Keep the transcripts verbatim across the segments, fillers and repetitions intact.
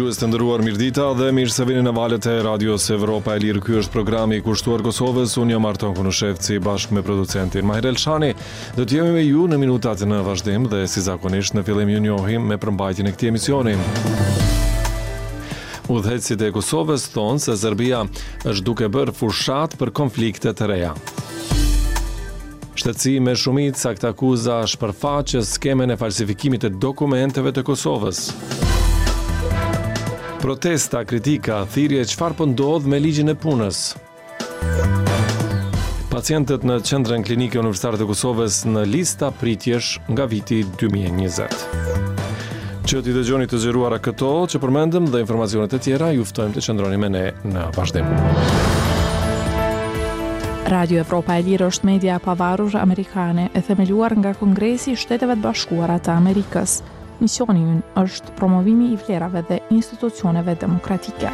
dëgjues të nderuar, mirëdita dhe mirë se vini në valët e Radios Evropa e Lirë. Ky është programi i kushtuar Kosovës. Unë jam Arton Kunushevci bashkë me producentin Mahir Elshani. Do të jemi me ju në minutat në vazhdim dhe si zakonisht në fillim ju njohim me përmbajtjen e këtij emisioni. Udhëheqësit e Kosovës thonë se Serbia është duke bërë fushat për konflikte të reja. Shtetësi me shumicë sakt akuza shpërfaqës skemën e falsifikimit të dokumenteve të Kosovës. Protesta, kritika, thirrje çfarë po ndodh me ligjin e punës. Pacientët në Qendrën Klinike Universitare të Kosovës në lista pritjesh nga viti dy mijë e njëzet. Që t'i dëgjoni të zgjeruara këto që përmendëm dhe informacionet e tjera, ju ftojmë të qëndroni me ne në vazhdim. Radio Evropa e Lirë është media pavarur amerikane e themeluar nga Kongresi i Shteteve të Bashkuara të Amerikës. Misioni i ynë është promovimi i vlerave dhe institucioneve demokratike.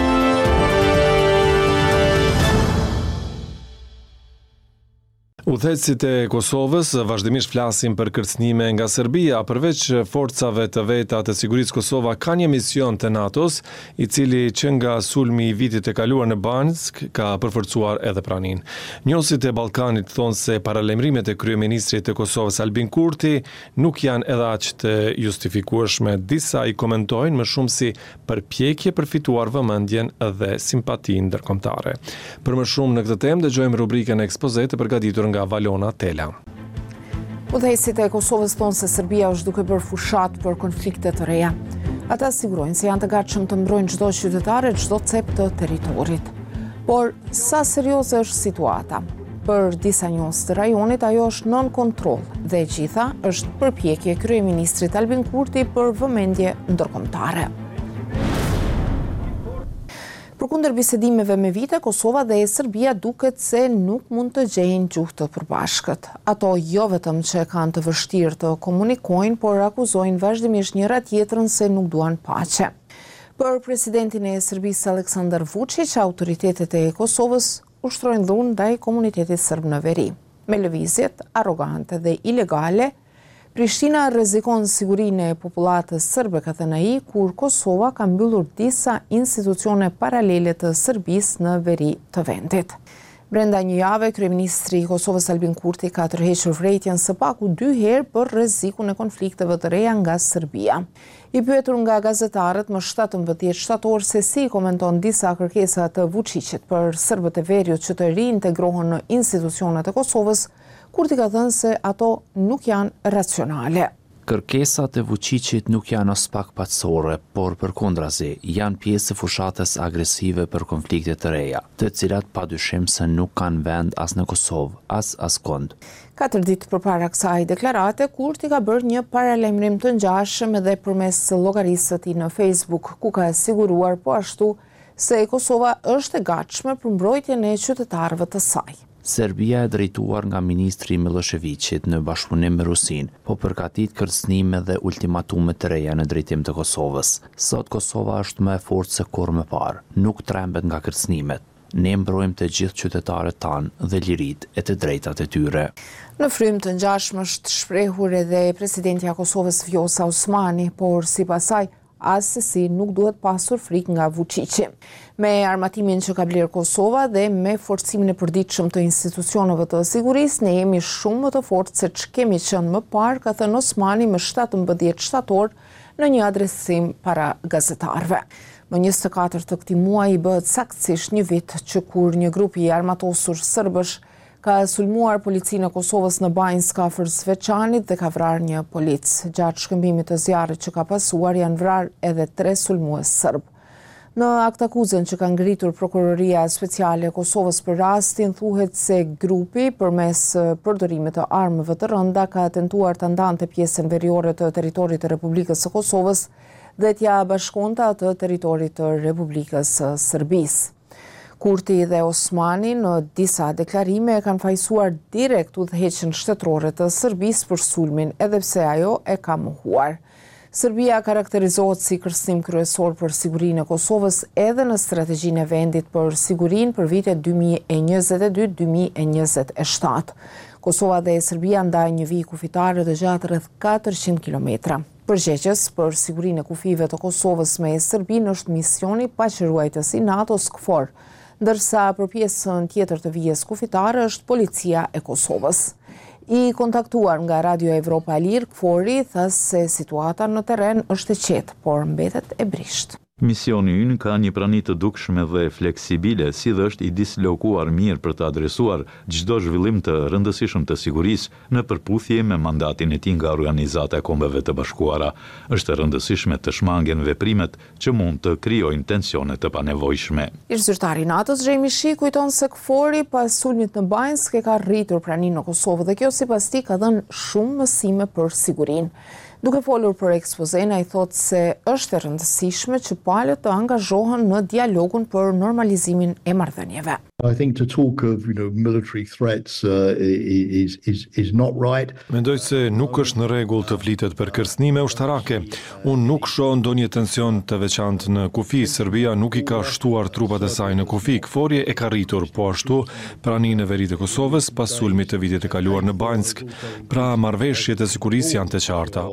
Udhëheqësit e Kosovës vazhdimisht flasin për kërcënime nga Serbia, përveç forcave të veta të sigurisë Kosova ka një mision të NATO-s, i cili që nga sulmi i vitit të kaluar në Banjsk ka përforcuar edhe praninë. Njohësit e Ballkanit thonë se paralajmërimet e kryeministrit të Kosovës Albin Kurti nuk janë edhe aq të justifikueshme. Disa i komentojnë më shumë si përpjekje për fituar vëmendjen dhe simpati ndërkombëtare. Për më shumë në këtë temë dëgjojmë rubrikën e ekspoze të përgatitur nga nga Valona Tela. Udhëheqësit e Kosovës thonë se Serbia është duke bërë fushat për konflikte të reja. Ata sigurojnë se janë të gatshëm të mbrojnë çdo qytetar e çdo cep të territorit. Por sa serioze është situata? Për disa njohës të rajonit ajo është nën kontroll dhe e gjitha është përpjekje kryeministrit Albin Kurti për vëmendje ndërkombëtare. Përkundër bisedimeve me vite, Kosova dhe Serbia duket se nuk mund të gjejnë gjuhë të përbashkët. Ato jo vetëm që kanë të vështirë të komunikojnë, por akuzojnë vazhdimisht njëra tjetrën se nuk duan paqe. Për presidentin e Serbisë Aleksandar Vučić, autoritetet e Kosovës ushtrojnë dhunë ndaj komunitetit serb në veri. Me lëvizjet arrogante dhe ilegale, Prishtina rrezikon sigurinë e popullatës serbe, ka thënë ai, kur Kosova ka mbyllur disa institucione paralele të Serbisë në veri të vendit. Brenda një jave, kryeministri i Kosovës Albin Kurti ka tërhequr vërejtjen së paku dy herë për rrezikun e konflikteve të reja nga Serbia. I pyetur nga gazetarët më shtatëmbëdhjetë shtator se si komenton disa kërkesa të Vučićit për serbët e veriut që të riintegrohen në institucionet e Kosovës, Kurti ka thënë se ato nuk janë racionale. Kërkesat e Vučićit nuk janë as pak paqësore, por përkundrazi janë pjesë e fushatës agresive për konflikte të reja, të cilat padyshim se nuk kanë vend as në Kosovë, as askund. Katër ditë përpara kësaj deklarate, Kurti ka bërë një paralajmërim të ngjashëm edhe përmes llogarisë së tij në Facebook, ku ka siguruar po ashtu se Kosova është e gatshme për mbrojtjen e qytetarëve të saj. Serbia e drejtuar nga ministri Miloševićit në bashkëpunim me Rusinë, po përgatit kërcënime dhe ultimatume të reja në drejtim të Kosovës. Sot Kosova është më e fortë se kur më parë, nuk trembet nga kërcënimet. Ne mbrojmë të gjithë qytetarët tanë dhe lirit e të drejtat e tyre. Në frym të ngjashëm është shprehur edhe presidentja e Kosovës Vjosa Osmani, por sipas saj asesi nuk duhet pasur frikë nga Vučići. Me armatimin që ka blerë Kosova dhe me forcimin e përditshëm të institucioneve të sigurisë, ne jemi shumë më të fortë se që kemi qenë më parë, ka thënë Osmani më shtatëmbëdhjetë shtator në një adresim para gazetarëve. Më njëzet e katërt të këtij muaji bëhet saktësisht një vit që kur një grup i armatosur serbësh ka sulmuar policinë e Kosovës në Banjsk afër Zvečanit dhe ka vrarë një polic. Gjatë shkëmbimit të zjarrit që ka pasuar janë vrarë edhe tre sulmues serb. Në akt akuzën që ka ngritur Prokuroria Speciale e Kosovës për rastin, thuhet se grupi përmes përdorimit të armëve të rënda ka tentuar të ndante pjesën veriore të territorit të Republikës së Kosovës dhe t'ja bashkonte atë territorit të Republikës së Serbisë. Kurti dhe Osmani në disa deklarime e kanë fajsuar direkt udhëheqjen shtetërore të Serbisë për sulmin, edhe pse ajo e ka mohuar. Serbia karakterizohet si kërcënim kryesor për sigurinë e Kosovës edhe në strategjinë e vendit për sigurinë për vitet dy mijë e njëzet e dy deri dy mijë e njëzet e shtatë. Kosova dhe Serbia ndajnë një vijë kufitare të gjatë rreth katërqind kilometra. Përgjegjës për sigurinë e kufive të Kosovës me Serbinë është misioni paqëruajtës i NATO-s KFOR, ndërsa për pjesën tjetër të vijës kufitare është policia e Kosovës. I kontaktuar nga Radio Evropa e Lirë, KFOR-i tha se situata në terren është e qetë, por mbetet e brisht. Misioni ynë ka një prani të dukshme dhe fleksibile, si dhe është i dislokuar mirë për të adresuar çdo zhvillim të rëndësishëm të sigurisë në përputhje me mandatin e tij nga Organizata e Kombeve të Bashkuara. Është rëndësishme të shmangen veprimet që mund të krijojnë tensione të panevojshme. Ish-zyrtari i NATO-s Gjemi Shi kujton se KFOR-i pas sulmit në Bajnsk e ka rritur praninë në Kosovë dhe kjo sipas tij ka dhënë shumë mësime për sigurinë. Duke folur për ekspozen, ai thotë se është e rëndësishme që palët të angazhohen në dialogun për normalizimin e marrëdhënieve. I think to talk of, you know, military threats uh, is, is, is not right. Mendoj se nuk është në rregull të flitet për kërcënime ushtarake. Unë nuk shoh ndonjë tension të veçantë në kufi. Serbia nuk i ka shtuar trupat e saj në kufi. KFOR-i e ka rritur po ashtu praninë e verit të Kosovës pas sulmit të vitit të kaluar në Bajnsk. Pra marrëveshjet e sigurisë janë të qarta.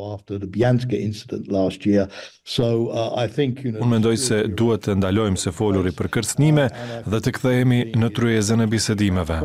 So, uh, I think, you know, Unë mendoj se duhet të ndalojmë se foluri për kërcënime dhe të kthehemi në tryezën e bisedimeve.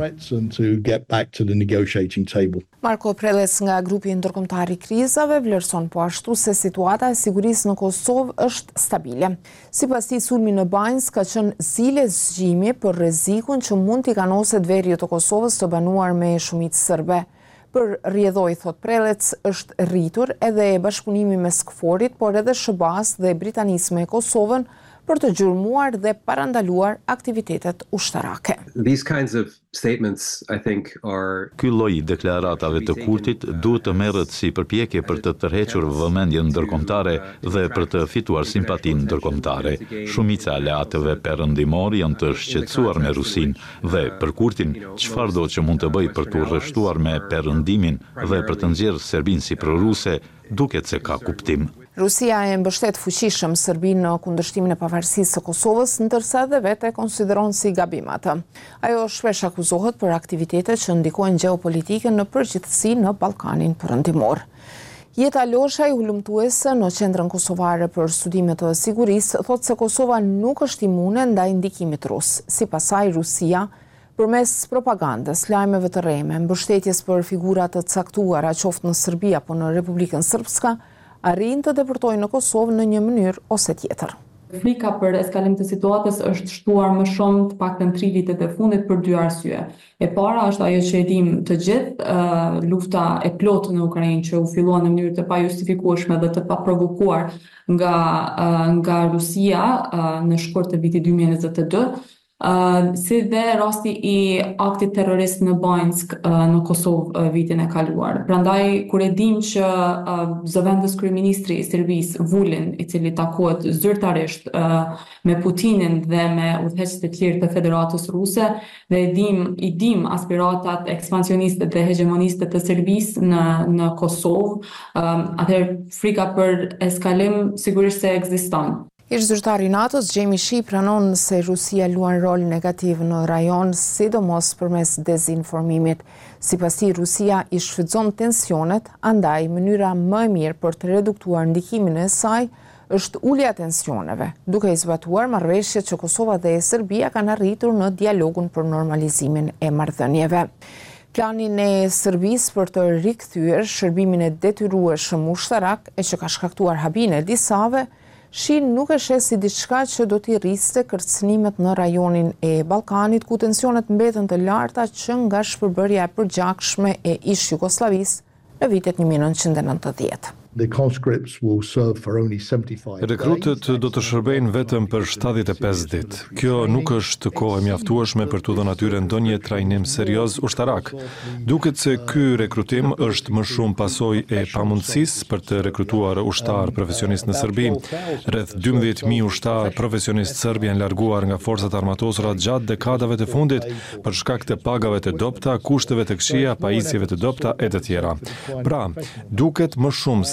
Marko Prelec nga grupi ndërkombëtar i krizave vlerëson po ashtu se situata e sigurisë në Kosovë është stabile. Sipas tij, sulmi në Bajnsk ka qenë zile zgjimi për rrezikun që mund t'i kanoset veriut të Kosovës të banuar me shumicë serbe. Për rrjedhoi, thot Prelec, është rritur edhe bashkëpunimi mes KFOR-it, por edhe S B A-s dhe Britanisë me Kosovën për të gjurmuar dhe parandaluar aktivitetet ushtarake. These kinds of statements, I think, are... Ky lloj deklaratave të Kurtit duhet të merret si përpjekje për të tërhequr vëmendjen ndërkombëtare dhe për të fituar simpatinë ndërkombëtare. Shumica e aleatëve perëndimor janë të shqetësuar me Rusinë dhe për Kurtin, çfarë do që mund të bëj për të rreshtuar me perëndimin dhe për të nxjerrë Serbinë si proruse, duket se ka kuptim. Rusia e mbështet fuqishëm Serbinë në kundërshtimin e pavarësisë së Kosovës, ndërsa dhe vetë e konsideron si gabim atë. Ajo shpesh akuzohet për aktivitete që ndikojnë gjeopolitike në përgjithësi në Ballkanin Perëndimor. Jeta Losha, hulumtuese në Qendrën Kosovare për Studime të Sigurisë, thotë se Kosova nuk është imune ndaj ndikimit rus. Sipas saj, Rusia përmes propagandës, lajmeve të rreme, mbështetjes për figura të caktuara qoftë në Serbi apo në Republikën Srpska, arrin të deportojnë në Kosovë në një mënyrë ose tjetër. Frika për eskalim të situatës është shtuar më shumë të paktën tri vitet e fundit për dy arsye. E para është ajo që e dim të gjithë, uh, lufta e plotë në Ukrainë që u fillua në mënyrë të pajustifikueshme dhe të paprovokuar nga uh, nga Rusia uh, në shkurt të vitit dy mijë e njëzet e dy. Uh, si dhe rasti i aktit terrorist në Bajnsk uh, në Kosovë uh, vitin e kaluar. Prandaj, kur e dim që uh, zëvendës kryeministri i Serbisë Vulin, i cili takohet zyrtarisht uh, me Putinin dhe me udhëheqësit e tjerë të Federatës Ruse, dhe e dim, i dim aspiratat ekspansioniste dhe hegemoniste të Serbisë në, në Kosovë, um, atëherë frika për eskalim sigurisht se ekziston. Ish-zyrtari i NATO-s Gjemi Shi pranon se Rusia luan rol negativ në rajon, sidomos përmes dezinformimit. Sipas tij, Rusia i shfrytëzon tensionet, andaj mënyra më e mirë për të reduktuar ndikimin e saj është ulja e tensioneve, duke i zbatuar marrëveshjet që Kosova dhe Serbia kanë arritur në dialogun për normalizimin e marrëdhënieve. Planin e Serbisë për të rikthyer shërbimin e detyrueshëm ushtarak e që ka shkaktuar habinë e disave, Shi nuk e sheh si diçka që do t'i rriste kërcënimet në rajonin e Ballkanit, ku tensionet mbeten të larta që nga shpërbërja e përgjakshme e ish Jugosllavisë në vitet një mijë e nëntëqind e nëntëdhjetë. The conscripts will serve for only seventy-five Rekrutët do të shërbejnë vetëm për shtatëdhjetë e pesë ditë. Kjo nuk është kohë e mjaftueshme për t'u dhënë atyre ndonjë trajnim serioz ushtarak. Duket se ky rekrutim është më shumë pasojë e pamundësisë për të rekrutuar ushtar profesionist në Serbi. Rreth dymbëdhjetë mijë ushtar profesionist serb janë larguar nga forcat armatosura gjatë dekadave të fundit për shkak të pagave të dobta, kushteve të këqija, pajisjeve të dobta e të tjera. Pra, duket më shumë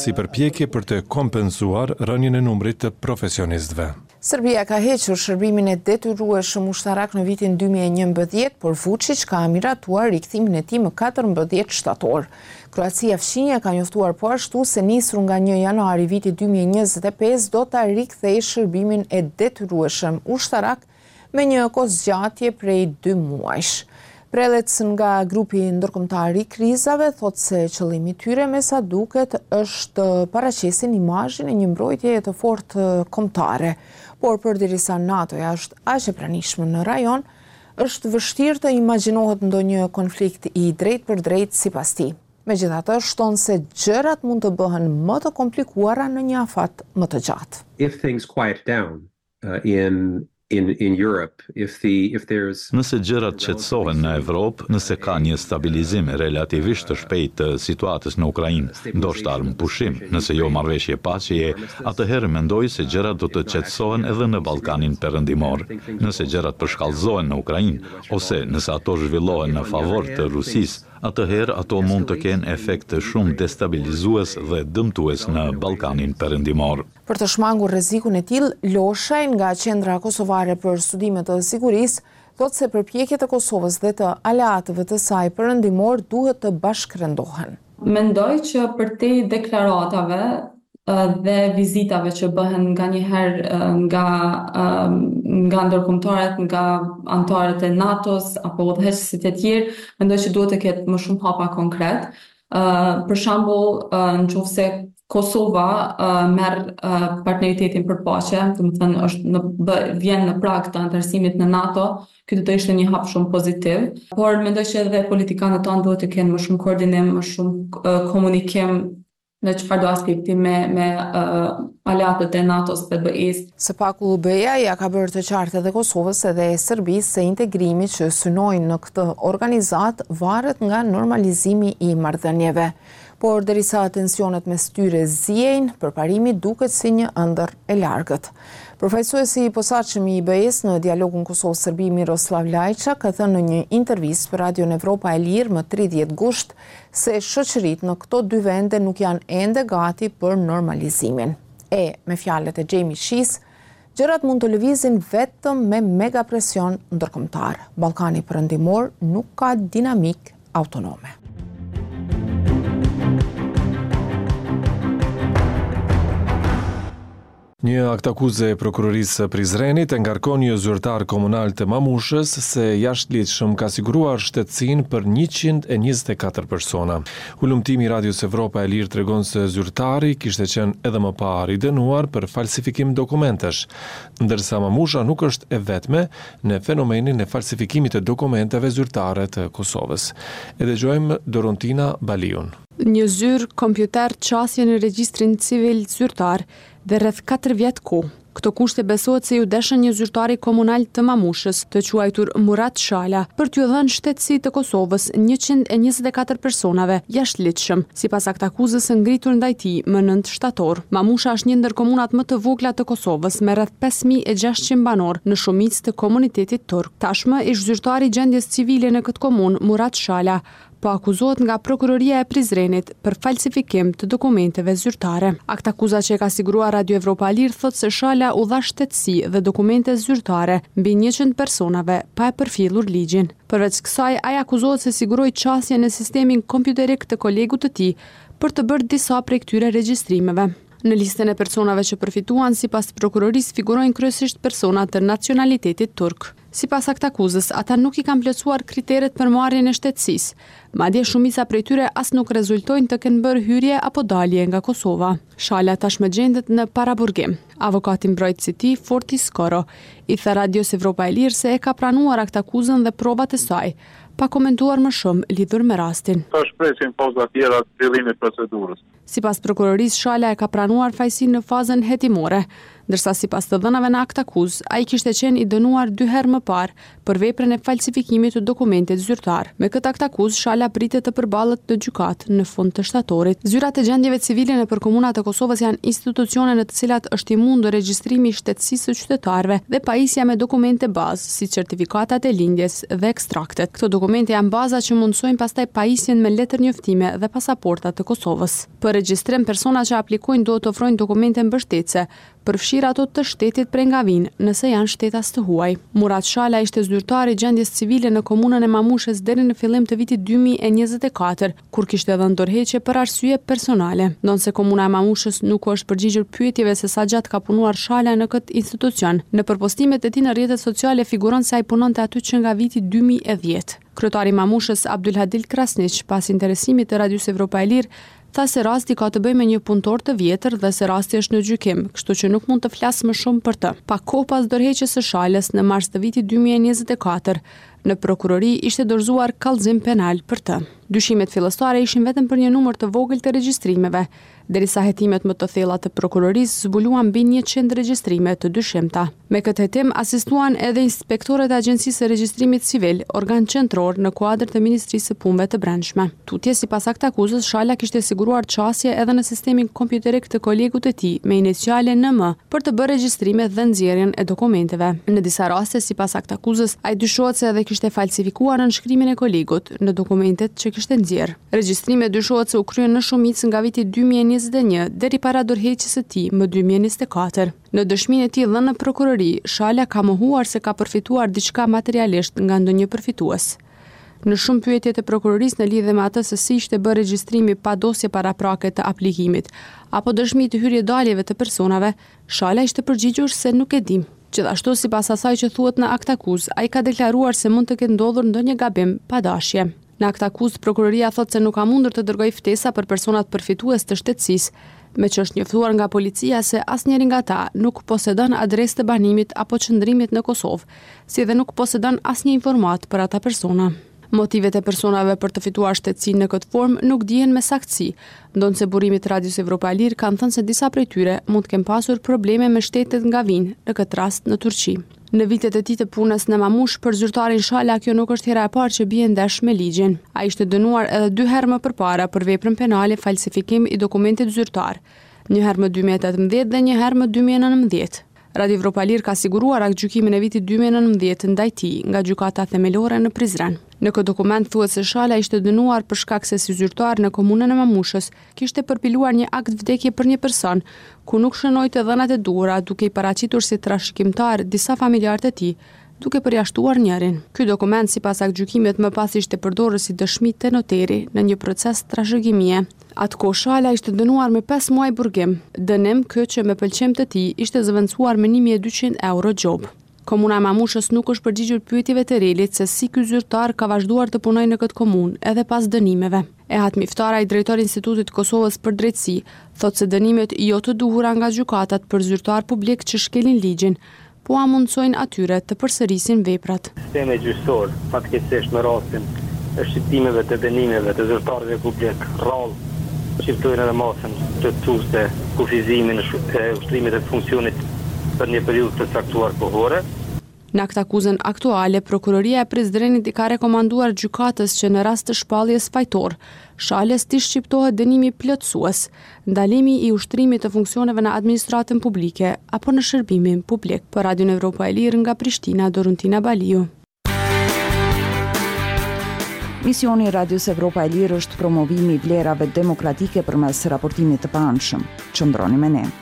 si përpjekje për të kompensuar rënien e numrit të profesionistëve. Serbia ka hequr shërbimin e detyrueshëm ushtarak në vitin dy mijë e njëmbëdhjetë, por Vučić ka miratuar rikthimin e tij më katërmbëdhjetë shtator. Kroacia fqinje ka njoftuar po ashtu se nisur nga një janari viti dy mijë e njëzet e pesë do ta rikthejë shërbimin e detyrueshëm ushtarak me një kohë zgjatje prej dy muajsh. Prelec nga grupi ndërkombëtar i krizave thotë se qëllimi i tyre me sa duket është paraqesin imazhin e një mbrojtjeje të fortë kombëtare. Por përderisa NATO-ja është aq e pranishme në rajon, është vështirë të imagjinohet ndonjë konflikt i drejt për drejt sipas tij. Megjithatë, shton se gjërat mund të bëhen më të komplikuara në një afat më të gjatë. If things quiet down uh, in in in Europe, if the if there's Nëse gjërat qetësohen në Evropë, nëse ka një stabilizim relativisht të shpejtë të situatës në Ukrainë, ndoshta armë pushim, nëse jo marrëveshje paqeje, atëherë mendoj se gjërat do të qetësohen edhe në Ballkanin Perëndimor. Nëse gjërat përshkallëzohen në Ukrainë ose nëse ato zhvillohen në favor të Rusisë, atëherë ato mund të kenë efekt shumë destabilizues dhe dëmtues në Ballkanin Perëndimor. Për të shmangur rrezikun e tillë, Loshaj nga Qendra Kosovare për Studime të Sigurisë thotë se përpjekjet e Kosovës dhe të aleatëve të saj perëndimor duhet të bashkërendohen. Mendoj që përtej deklaratave dhe vizitave që bëhen nga njëherë nga nga ndërkombëtarët, nga anëtarët e NATO-s apo udhëheqësit e tjerë, mendoj që duhet të ketë më shumë hapa konkret. Për shembull, nëse Kosova merr partneritetin për paqe, do të thënë është në vjen në prag të anëtarësimit në NATO, ky do të ishte një hap shumë pozitiv, por mendoj që edhe politikanët tanë duhet të kenë më shumë koordinim, më shumë komunikim në çfarë do aspekti me me uh, aleatët e NATO-s dhe B E-s. Së paku B E-ja ja ka bërë të qartë edhe Kosovës edhe Serbisë se integrimi që synojnë në këtë organizat varet nga normalizimi i marrëdhënieve. Por derisa tensionet mes tyre zjejnë, përparimi duket si një ëndër e largët. Përfaqësuesi i posaçëm i B E-s në dialogun Kosovë-Serbi Miroslav Lajça ka thënë në një intervistë për Radion Evropa e Lirë më tridhjetë gusht se shoqëritë në këto dy vende nuk janë ende gati për normalizimin. E, me fjalët e Jamie Shees, gjërat mund të lëvizin vetëm me mega presion ndërkombëtar. Ballkani Perëndimor nuk ka dinamik autonome. Një akt akuze e prokurorisë së Prizrenit e ngarkon një zyrtar komunal të Mamushës se jashtëligjshëm ka siguruar shtetësinë për njëqind e njëzet e katër persona. Hulumtimi i Radios Evropa e Lirë tregon se zyrtari kishte qenë edhe më parë i dënuar për falsifikim dokumentesh, ndërsa Mamusha nuk është e vetme në fenomenin e falsifikimit të dokumenteve zyrtare të Kosovës. E dëgjojmë Dorontina Baliun. Një zyrë kompjuter qasje në regjistrin civil zyrtar dhe rreth katër vjet kohë. Këto kushte besohet se ju deshën një zyrtari komunal të Mamushës, të quajtur Murat Shala, për t'ju dhënë shtetësi të Kosovës njëqind e njëzet e katër personave jashtëligjshëm, sipas aktakuzës së ngritur ndaj tij më nëntë shtator. Mamusha është një ndër komunat më të vogla të Kosovës me rreth pesë mijë e gjashtëqind banor në shumicë të komunitetit turk. Tashmë ish zyrtari i gjendjes civile në këtë komunë, Murat Shala, po akuzohet nga prokuroria e Prizrenit për falsifikim të dokumenteve zyrtare. Aktakuza që ka siguruar Radio Evropa e Lirë thotë se Shala u dha shtetësi dhe dokumente zyrtare mbi njëqind personave pa e përfillur ligjin. Përveç kësaj, ai akuzohet se siguroi qasje në sistemin kompjuterik të kolegut të tij për të bërë disa prej këtyre regjistrimeve. Në listën e personave që përfituan, sipas prokurorisë figurojnë kryesisht persona të nacionalitetit turk. Sipas aktakuzës, ata nuk i kanë plotësuar kriteret për marrjen e shtetësisë. Madje shumica prej tyre as nuk rezultojnë të kenë bërë hyrje apo dalje nga Kosova. Shala tashmë gjendet në paraburgim. Avokati mbrojtësi i tij, Forti Skoro, i tha Radios Evropa e Lirë se e ka pranuar aktakuzën dhe provat e saj, pa komentuar më shumë lidhur me rastin. Po shpresim poza tjera të fillimit procedurës. Sipas prokurorisë, Shala e ka pranuar fajsinë në fazën hetimore, ndërsa sipas të dhënave në akt akuz, ai kishte qenë i dënuar dy herë më parë për veprën e falsifikimit të dokumentit zyrtar. Me këtë akt akuz, Shala pritet të përballet në gjykatë në fund të shtatorit. Zyrat e gjendjeve civile nëpër komunat e Kosovës janë institucione në të cilat është i mundur regjistrimi i shtetësisë së qytetarëve dhe pajisja me dokumente bazë, si certifikatat e lindjes dhe ekstraktet. Këto dokumente janë baza që mundsojnë pastaj pajisjen me letër njoftime dhe pasaporta të Kosovës. Për regjistrim, personat që aplikojnë duhet të ofrojnë dokumente mbështetëse, përfshirë ato të shtetit Prengavinë, nëse janë shtetas të huaj. Murat Shala ishte zyrtar i gjendjes civile në komunën e Mamushës deri në fillim të vitit dy mijë e njëzet e katër, kur kishte dhënë dorëheqje për arsye personale. Ndonse komuna e Mamushës nuk është përgjigjur pyetjeve se sa gjatë ka punuar Shala në këtë institucion, në përpostimet e tij në rrjetet sociale figuron se ai punonte aty që nga viti dy mijë e dhjetë. Kryetari i Mamushës, Abdulhadil Krasniq, pas interesimit të Radios Evropa e Lirë, tha se rasti ka të bëjë me një punëtor të vjetër dhe se rasti është në gjykim, kështu që nuk mund të flas më shumë për të. Pa kohë pas dorëheqjes së Shalës në mars të vitit dy mijë e njëzet e katër, në prokurori ishte dorëzuar kallëzim penal për të. Dyshimet fillestare ishin vetëm për një numër të vogël të regjistrimeve, derisa hetimet më të thella të prokurorisë zbuluan mbi njëqind regjistrime të dyshimta. Me këtë hetim asistuan edhe inspektorët e Agjencisë së Regjistrimit Civil, organ qendror në kuadër të Ministrisë së Punëve të Brendshme. Tutje sipas akt akuzës, Shala kishte siguruar qasje edhe në sistemin kompjuterik të kolegut të tij me iniciale N M për të bërë regjistrimet dhe nxjerrjen e dokumenteve. Në disa raste, sipas akt akuzës, ai dyshohet se edhe kishte falsifikuar nënshkrimin e kolegut në dokumentet që kishte nxjerr. Regjistrimet dyshohet se u kryen në shumicë nga viti dy mijë e njëzet e një deri para dorëheqjes së tij më dy mijë e njëzet e katër. Në dëshminë e tij dhënë në prokurori, Shala ka mohuar se ka përfituar diçka materialisht nga ndonjë përfitues. Në shumë pyetje të prokurorisë në lidhje me atë se si ishte bërë regjistrimi pa dosje paraprake të aplikimit apo dëshmi të hyrje-daljeve të personave, Shala ishte përgjigjur se nuk e di. Gjithashtu, sipas asaj që thuhet në akt akuz, ai ka deklaruar se mund të ketë ndodhur ndonjë gabim pa dashje. Në akt akuz, prokuroria thotë se nuk ka mundur të dërgojë ftesa për personat përfitues të shtetësisë, me që është njoftuar nga policia se asnjëri nga ta nuk posedon adresë të banimit apo qëndrimit në Kosovë, si dhe nuk posedon asnjë informat për ata persona. Motivet e personave për të fituar shtetësinë në këtë formë nuk dihen me saktësi, ndonse burimit Radios Evropa e Lirë kanë thënë se disa prej tyre mund të kenë pasur probleme me shtetet nga vinë, në këtë rast në Turqi. Në vitet e tij të punës në Mamush, për zyrtarin Shala kjo nuk është hera e parë që bie ndesh me ligjin. Ai ishte dënuar edhe dy herë më përpara për veprën penale falsifikim i dokumentit zyrtar, një herë më dy mijë e tetëmbëdhjetë dhe një herë më dy mijë e nëntëmbëdhjetë. Radio Evropa e Lirë ka siguruar aktgjykimin e vitit dy mijë e nëntëmbëdhjetë ndaj tij nga gjykata themelore në Prizren. Në këtë dokument thuhet se Shala ishte dënuar për shkak se si zyrtar në komunën e Mamushës kishte përpiluar një akt vdekje për një person, ku nuk shënoi të dhënat e duhura, duke i paraqitur si trashëgimtar disa familjarë të tij, duke përjashtuar njërin. Ky dokument sipas aktgjykimit më pas ishte përdorur si dëshmi te noteri në një proces trashëgimie. Atëkohë Shala ishte dënuar me pesë muaj burgim, dënim kë që me pëlqim të tij ishte zëvendësuar me një mijë e dyqind euro gjob. Komuna e Mamushës nuk është përgjigjur pyetjeve të relit se si ky zyrtar ka vazhduar të punojë në këtë komunë edhe pas dënimeve. Ehat Miftara, i drejtori i Institutit Kosovës për Drejtësi, thotë se dënimet jo të duhura nga gjykatat për zyrtar publik që shkelin ligjin, po a mundsojnë atyre të përsërisin veprat. Sistemi gjyqësor, fatkeqësisht në rastin e shqiptimeve të dënimeve të zyrtarëve publik, rrallë shqiptojnë edhe masën të tuste kufizimin e ushtrimit e funksionit për një periudhë të caktuar kohore. Në akt akuzën aktuale, prokuroria e Prizrenit i ka rekomanduar gjykatës që në rast të shpalljes fajtor, Shalës t'i shqiptohet dënimi plotësues, ndalimi i ushtrimit të funksioneve në administratën publike apo në shërbimin publik. Për Radion Evropa e Lirë nga Prishtina, Doruntina Baliu. Misioni i Radios Evropa e Lirë është promovimi i vlerave demokratike përmes raportimit të paanshëm. Qëndroni me ne.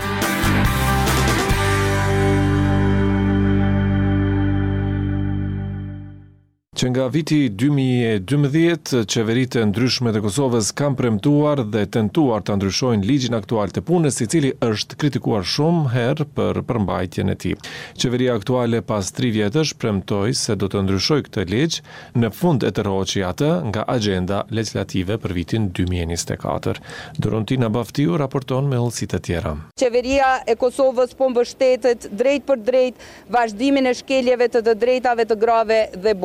Që nga viti dy mijë e dymbëdhjetë, qeveritë e ndryshme të Kosovës kanë premtuar dhe tentuar të ndryshojnë ligjin aktual të punës, i cili është kritikuar shumë herë për përmbajtjen e tij. Qeveria aktuale pas tri vjetësh premtoi se do të ndryshojë këtë ligj, në fund e tërhoqi atë nga agjenda legislative për vitin dy mijë e njëzet e katër. Dorontina Baftiu raporton me hollësitë të tjera. Qeveria e Kosovës po mbështetet drejt për drejt vazhdimin e shkeljeve të të drejtave të grave dhe burrave.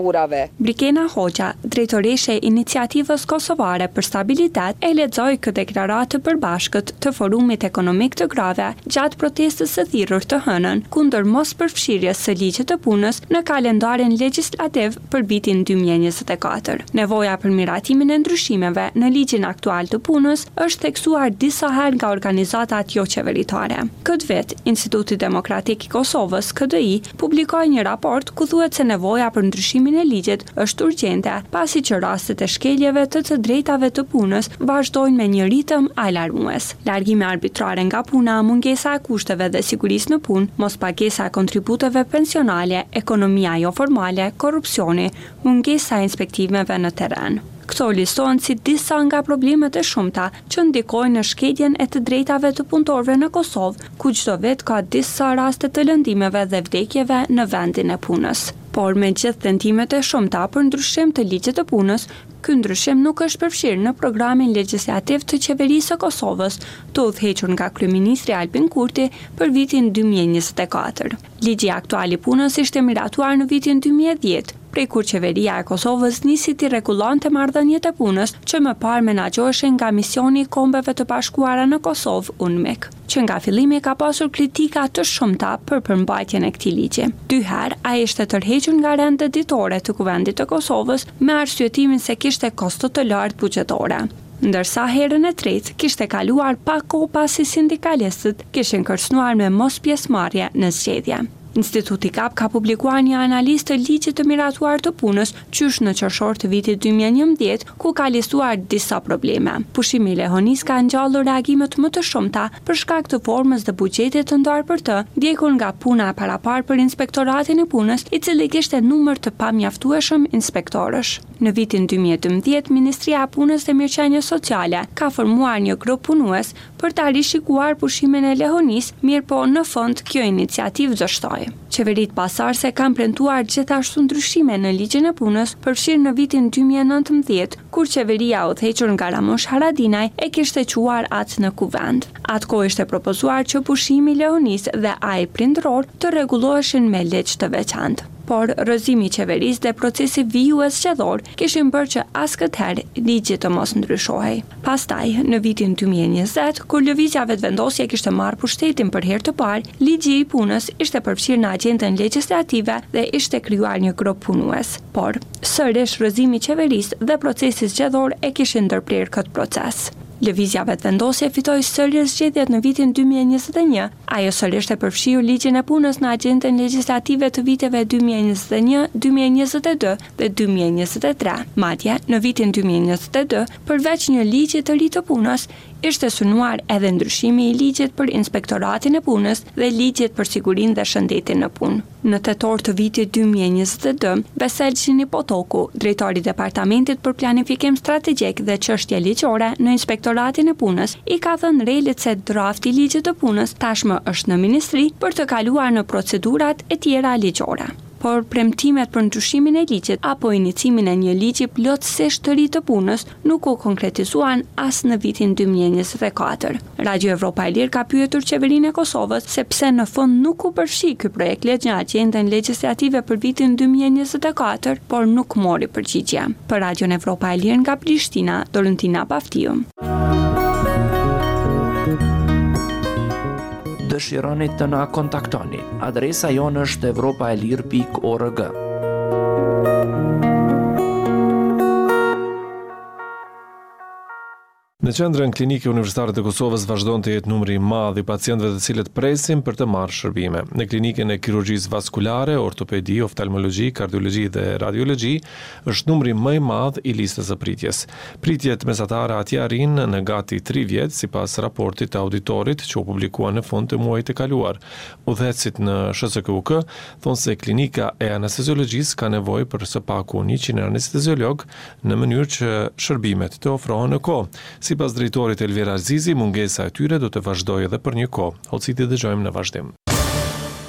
shtetërore. Brikena Hoxha, drejtoreshe e Iniciativës Kosovare për Stabilitet, e lexoi këtë deklaratë të përbashkët të Forumit Ekonomik të Grave gjatë protestës së thirrur të hënën kundër mos përfshirjes së ligjit të punës në kalendarin legjislativ për vitin dy mijë e njëzet e katër. Nevoja për miratimin e ndryshimeve në ligjin aktual të punës është theksuar disa herë nga organizatat jo qeveritare. Këtë vit, Instituti Demokratik i Kosovës (K D I) publikoi një raport ku thuhet se nevoja për ndryshimin e ligjit është urgjente, pasi që rastet e shkeljeve të të drejtave të punës vazhdojnë me një ritëm alarmues. Largime arbitrare nga puna, mungesa e kushteve dhe sigurisë në punë, mospagesa e kontributeve pensionale, ekonomia jo formale, korrupsioni, mungesa e inspektimeve në terren. Këto listohen si disa nga problemet e shumta që ndikojnë në shkeljen e të drejtave të punëtorëve në Kosovë, ku çdo vit ka disa raste të lëndimeve dhe vdekjeve në vendin e punës. Por me gjithë tentimet e shumta për ndryshim të ligjit të punës, ky ndryshim nuk është përfshirë në programin legjislativ të qeverisë së Kosovës, të udhëhequr nga kryeministri Albin Kurti për vitin dy mijë e njëzet e katër. Ligji aktual i punës ishte miratuar në vitin dy mijë e dhjetë, prej kur qeveria e Kosovës nisi të rregullonte marrëdhëniet e punës që më parë menaxhoheshin nga Misioni i Kombeve të Bashkuara në Kosovë (U N M I K), që nga fillimi ka pasur kritika të shumta për përmbajtjen e këtij ligji. Dy herë ai ishte tërhequr nga rendet ditore të Kuvendit të Kosovës me arsyetimin se kishte kosto të lartë buxhetore. Ndërsa herën e tretë kishte kaluar pak kohë pasi sindikalistët kishin kërcënuar me mos pjesëmarrje në zgjedhje. Instituti K A P ka publikuar një analizë të ligjit të miratuar të punës qysh në qershor të vitit dy mijë e njëmbëdhjetë, ku ka listuar disa probleme. Pushimi i lehonis ka ngjallur reagimet më të shumta për shkak të formës dhe buxhetit të ndarë për të, ndjekur nga puna e parapar për Inspektoratin e Punës, i cili kishte numër të pamjaftueshëm inspektorësh. Në vitin dy mijë e dymbëdhjetë, Ministria e Punës dhe Mirëqenies Sociale ka formuar një grup punues për ta rishikuar pushimin e lehonis, mirë po në fund kjo iniciativë zështoi. Qeveritë pasardhëse kanë premtuar gjithashtu ndryshime në ligjin e punës, përfshirë në vitin dy mijë e nëntëmbëdhjetë, kur qeveria udhëhequr nga Ramush Haradinaj e kishte quar atë në kuvend. Atko ishte propozuar që pushimi i lehonisë dhe ai prindëror të rregulloheshin me ligj të veçantë. Por rrëzimi i qeverisë dhe procesi vijues zgjedhor kishin bërë që askëtëherë ligji të mos ndryshohej. Pastaj, në vitin dy mijë e njëzet, kur lëvizja vetëvendosje kishte marrë pushtetin për herë të parë, ligji i punës ishte përfshirë në agjendën legjislative dhe ishte krijuar një grup punues. Por, sërish rrëzimi i qeverisë dhe procesi zgjedhor e kishin ndërprerë këtë proces. Lëvizja vetëvendosje fitoi sërish zgjedhjet në vitin dy mijë e njëzet e një. Ajo sërish e përfshiu ligjin e punës në agjendën legjislative të viteve dy mijë e njëzet e një, dy mijë e njëzet e dy dhe dy mijë e njëzet e tre. Madje, në vitin dy mijë e njëzet e dy, përveç një ligji të ri të punës, ishte synuar edhe ndryshimi i ligjit për Inspektoratin e Punës dhe ligjit për sigurinë dhe shëndetin në punë. Në tetor të vitit dy mijë e njëzet e dy, Veselçi Nipotoku, drejtori i Departamentit për Planifikim Strategjik dhe Çështje Ligjore në Inspektoratin e Punës, i ka thënë Relit se drafti i ligjit të punës tashmë është në ministri për të kaluar në procedurat e tjera ligjore. Por premtimet për ndryshimin e ligjit apo inicimin e një ligji plotësisht të ri të punës nuk u konkretizuan as në vitin dy mijë e njëzet e katër. Radio Evropa e Lirë ka pyetur qeverinë e Kosovës se pse në fund nuk u përfshi ky projekt ligj në agjendën legjislative për vitin dy mijë e njëzet e katër, por nuk mori përgjigje. Për Radio Evropa e Lirë nga Prishtina, Dorentina Paftiu. Dëshironi të na kontaktoni. Adresa jonë është evropaelir pikë org. Në qendrën klinike universitare të Kosovës vazhdon të jetë numri i madh i pacientëve të cilët presin për të marrë shërbime. Në klinikën e kirurgjisë vaskulare, ortopedi, oftalmologji, kardiologji dhe radiologji është numri më i madh i listës së pritjes. Pritjet mesatare atje arrin në gati tre vjet sipas raportit të auditorit që u publikua në fund të muajit të kaluar. Udhëhecit në S S K U K thonë se klinika e anesteziologjisë ka nevojë për së paku njëqind anesteziolog në mënyrë që shërbimet të ofrohen në kohë. Sipas drejtorit Elvira Azizi, mungesa e tyre do të vazhdojë edhe për një kohë. Holciti dëgjojmë në vazhdim.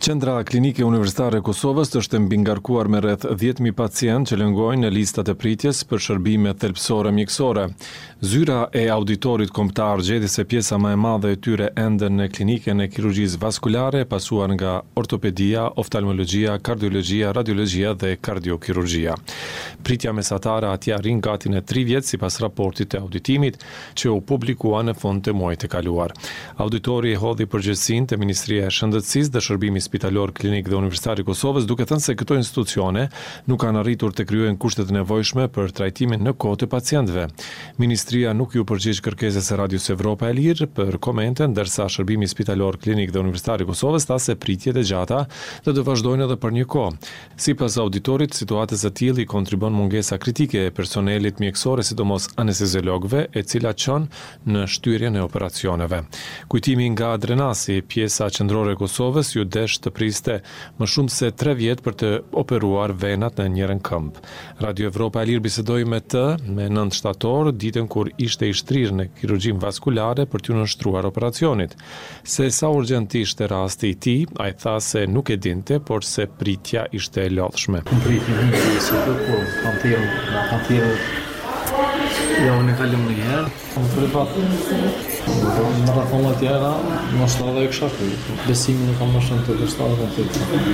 Qendra Klinike Universitare e Kosovës është mbingarkuar me rreth dhjetë mijë pacientë që lëngojnë në listat e pritjes për shërbime thelbësore mjekësore. Zyra e auditorit kombëtar gjeti se pjesa më e madhe e tyre ende në klinikën e kirurgjisë vaskulare, pasuar nga ortopedia, oftalmologjia, kardiologjia, radiologjia dhe kardiokirurgjia. Pritja mesatare atje arrin gati në tri vjet sipas raportit të auditimit që u publikua në fund të muajit të kaluar. Auditori e hodhi përgjegjësinë te Ministria e Shëndetësisë dhe Shërbimit Spitalor Klinik dhe Universitar i Kosovës, duke thënë se këto institucione nuk kanë arritur të krijojnë kushtet e nevojshme për trajtimin në kohë të pacientëve. Ministria nuk ju përgjigj kërkesës së Radios Evropa e Lirë për komente, ndërsa Shërbimi Spitalor Klinik dhe Universitar i Kosovës tha se pritjet e gjata do të vazhdojnë edhe për një kohë. Sipas auditorit, situatës së tillë i kontribon mungesa kritike e personelit mjekësor, sidomos anesteziologëve, e cila çon në shtyrjen e operacioneve. Kujtimi nga Drenasi, pjesa qendrore e Kosovës, ju desh të priste më shumë se tre vjet për të operuar venat në njërin këmbë. Radio Evropa e Lirë bisedoi me të me nëntë shtator, ditën kur ishte i shtrirë në kirurgjin vaskulare për t'u nënshtruar operacionit. Se sa urgjent ishte rasti i tij, ai tha se nuk e dinte, por se pritja ishte e lodhshme. Pritja një si të po, kam thirrë, kam thirrë. Ja, unë kalëm një herë, kam privat. Në rrethona tjera, në shtatë e kësha këtu. Besimin e kam më shumë të shtatë e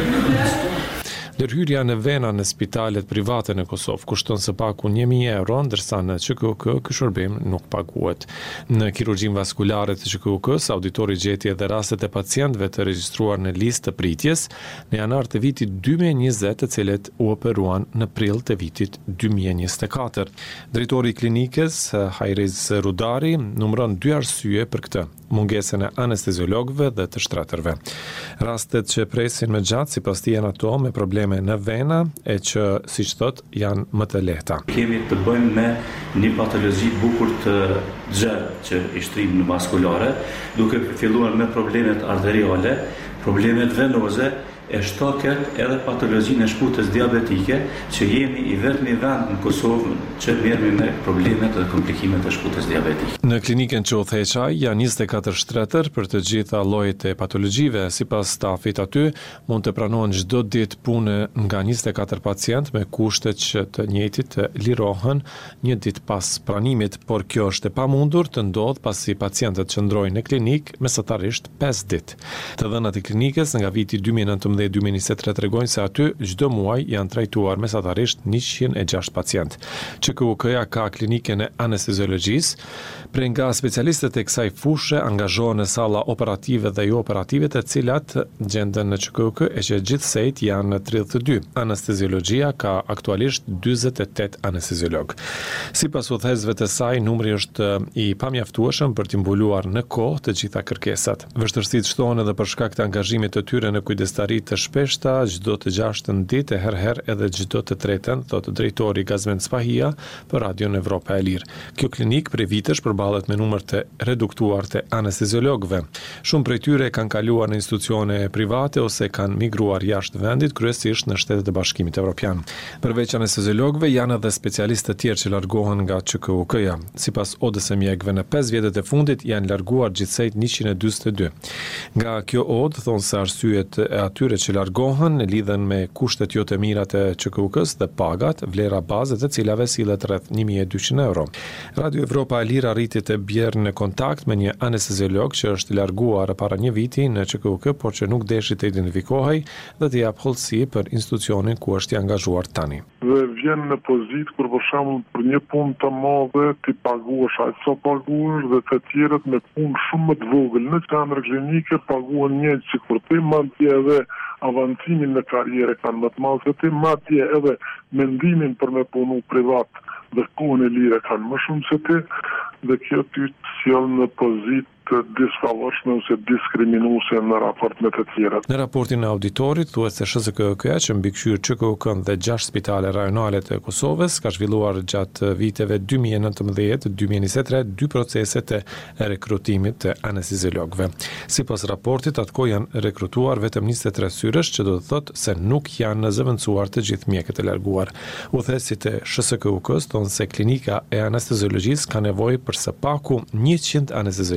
këtu. Ndërhyrja në vena në spitalet private në Kosovë kushton së paku një mijë euro, ndërsa në Q K U K ky shërbim nuk paguhet. Në kirurgjin vaskulare të Q K U K-s, auditori gjeti edhe rastet e pacientëve të regjistruar në listë të pritjes në janar të vitit dy mijë e njëzet, të cilët u operuan në prill të vitit dy mijë e njëzet e katër. Drejtori i klinikës, Hajriz Rudari, numëron dy arsye për këtë: mungesën e anesteziologëve dhe të shtretërve. Rastet që presin më gjatë sipas tij janë ato me probleme në vena e që, siç thot, janë më të lehta. Kemi të bëjmë me një patologji bukur të gjerë që i shtrim në vaskulare, duke filluar me problemet arteriale, problemet venoze, e shtoket edhe patologjinë e shkutës diabetike, që jemi i vetmi vend në Kosovë që merremi me problemet dhe komplikimet e shkutës diabetike. Në klinikën që u theqaj janë njëzet e katër shtretër për të gjitha llojet e patologjive. Sipas stafit aty, mund të pranohen çdo ditë punë nga njëzet e katër pacientë me kushtet që të njëjtit të lirohen një ditë pas pranimit, por kjo është e pamundur të ndodhë pasi pacientët qëndrojnë në klinik mesatarisht pesë ditë. Të dhënat e klinikës nga viti dy mijë e nëntëmbëdhjetë dhe dy mijë e njëzet e tre tregojnë se aty çdo muaj janë trajtuar mesatarisht njëqind e gjashtë pacientë. Q K U K-ja ka klinikën e anesteziologjisë, prej nga specialistët e kësaj fushë angazhohen në salla operative dhe jo operative, të cilat gjenden në Q K U K e që gjithsejt janë tridhjetë e dy. Anesteziologjia ka aktualisht dyzet e tetë anesteziolog. Sipas udhëhesësve të saj, numri është i pamjaftueshëm për të mbuluar në kohë të gjitha kërkesat. Vështirësitë shtohen edhe për shkak të angazhimit të tyre në kujdestari të shpeshta, çdo të gjashtën ditë, herëherë edhe çdo të tretën, thot drejtori Gazmen Spahia për Radion Evropa e Lirë. Kjo klinik prej vitesh përballet me numër të reduktuar të anesteziologëve. Shumë prej tyre kanë kaluar në institucione private ose kanë migruar jashtë vendit, kryesisht në Shtetet e Bashkimit Evropian. Përveç anesteziologëve janë edhe specialistë të tjerë që largohen nga Q K U K-ja. Sipas odës së mjekëve, në pesë vjetët e fundit janë larguar gjithsejt njëqind e dyzet e dy. Nga kjo odë thonë se arsyet e atyre që largohen lidhen me kushtet jo të mira të Q K U K-s dhe pagat, vlera baze të cilave sillet rreth një mijë e dyqind euro. Radio Evropa e Lirë arriti të bjerë në kontakt me një anesteziolog që është larguar para një viti në Q K U K, por që nuk deshi të identifikohej dhe të jap hollësi për institucionin ku është i angazhuar tani. Dhe vjen në pozitë kur për shembull për një punë të madhe ti paguash aq sa paguash dhe të tjerët me punë shumë më të vogël në qendër klinike paguhen një sikur ti, madje edhe avancimin në karrierë kanë më të madh se ti, madje edhe mendimin për me punu privat dhe kohën e lirë kanë më shumë se ti, dhe kjo ty të sjell në pozitë disfavorshme ose diskriminuese në raport me të tjerat. Në raportin e auditorit thuhet se S Z K K-ja që mbikëqyr Q K U K-n dhe gjashtë spitale rajonale të Kosovës ka zhvilluar gjatë viteve dy mijë e nëntëmbëdhjetë dy mijë e njëzet e tre dy procese të rekrutimit të anesteziologëve. Sipas raportit, atko janë rekrutuar vetëm njëzet e tre syrësh, që do të thotë se nuk janë zëvendësuar të gjithë mjekët e larguar. Udhëheqësit e S Z K U K-s thonë se klinika e anesteziologjisë ka nevojë për së paku njëqind anesteziolog në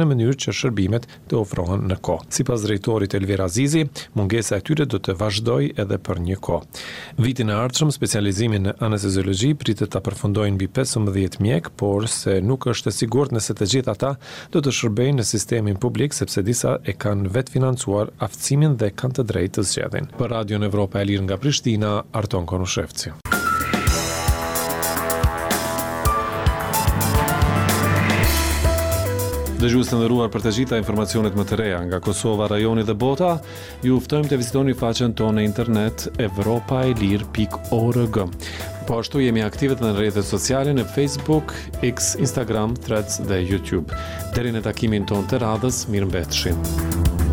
mënyrë që shërbimet të ofrohen në kohë. Sipas drejtorit Elvir Azizi, mungesa e tyre do të vazhdojë edhe për një kohë. Vitin e ardhshëm, specializimin në anesteziologji pritet ta përfundojnë mbi pesëmbëdhjetë mjek, por se nuk është e sigurt nëse të gjithë ata do të shërbejnë në sistemin publik, sepse disa e kanë vetë financuar aftësimin dhe kanë të drejtë të zgjedhin. Për Radion Evropa e Lirë nga Prishtina, Arton Konushevci. Dëgjues të nderuar, për të gjitha informacionet më të reja nga Kosova, rajoni dhe bota, ju ftojmë të vizitoni faqen tonë në internet evropaelir pikë org. Po ashtu jemi aktive në rrjetet sociale në Facebook, X, Instagram, Threads dhe YouTube. Deri në takimin tonë të radhës, mirëmbëfshim.